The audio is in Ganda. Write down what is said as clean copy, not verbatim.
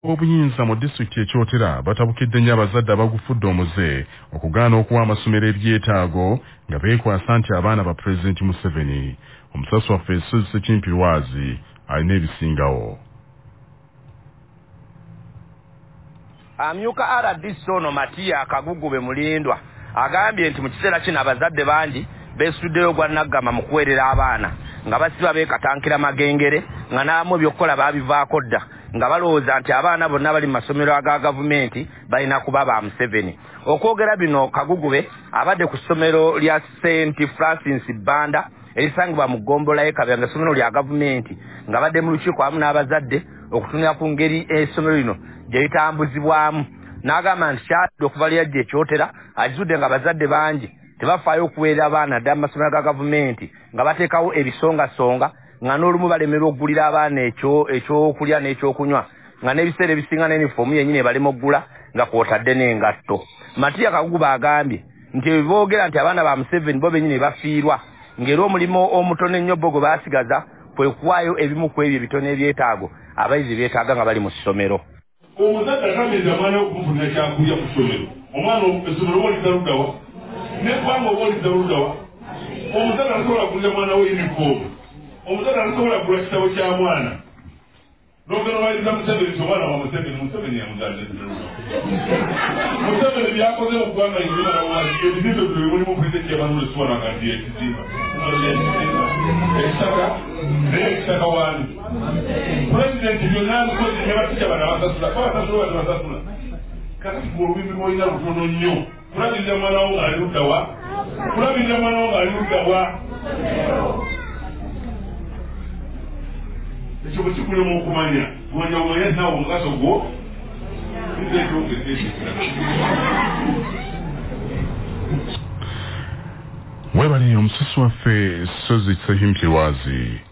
Obuyinza mu disitulikiti ekyotera batabukidde nnyo abazadde abagufudde omuze okugaana okuwa amasomero ebyetaago nga beekwasa nti abaana ba Pulezidenti Museveni. Omusasi waffe Suzy Ssekimpirwazi alina ebisingawo. Amyuka RDC ono Matiya Kagugube Mulindwa agambye nti mu kiseera kino abazadde bangi beesuddeyo gwa Nagama mu kuweerera abaana nga basiba beekatankira magengere nga n'amu ebyokukola baabivaako dda nga balowooza nti abaana bonna bali mu masomero aga gavumenti balina kuba ba Museveni. Okwogera bino Kagugube abadde ku ssomero lya St. Francis Banda erisangibwa mu Gombola Kabanga, essomero lya gavumenti nga badde mu lukiiko wamu n'abazadde okutunira ku ngeri essomero lino gye litambuzibwamu. N'agamba nti kyadde okuva lyajja ekyotera akizudde nga abazadde bangi tebafaayo okuweerera abaana ddala mu masomero ga gavumenti nga bateekawo ebisongasonga nga n'olumu balemerwa okugulira abaana ekyokulya n'ekyokunywa nga n'ebiseera ebisinga n'enifoomu yennyini ebalema oggula nga kwotadde n'engatto. Matiya Kagugube agambye nti boogera nti abaana ba Museveni bo bennyini bafiirwa ng'era omulimu omutono ennyo bo gwe baasigaza kwe kuwaayo ebimu ku ebyo ebitono ebyetaago abayizi beetaaga nga bali mu ssomero. Omuzadde atamiriza mwana we okumufunira kyakulya ku ssomero. Omwana essomero oba olidaluddawa n'ebbanga oba olidaluddawa. Omuzadde asobola kulira mwana we yunifoomu. Omuzadde asobola kugula kitabo kya mwana. N'ogenda obayiriza Museveni nti omwana wa Museveni yamuzadde. Museveni byakoze mu ggwanga ebizimbe bino bimulimu pulezidenti yabanula essuwala nga ndi ekizimba. Ekitaka naye ekitaka wani. Pulezidenti byonna abikoze ne batikya bano abasasula. Babasasula bano basasula. Kakati ku olubimbi lw'olina lutono nnyo. Kulabirira mwana wo ng'ali ludda wa? Kulabirira mwana wo ng'ali ludda wa? Ekyo bwe kikulema okumanya. Gwanja omanye naawe omugaso gwo. Webale omusasi waffe Suzy Ssekimpirwazi.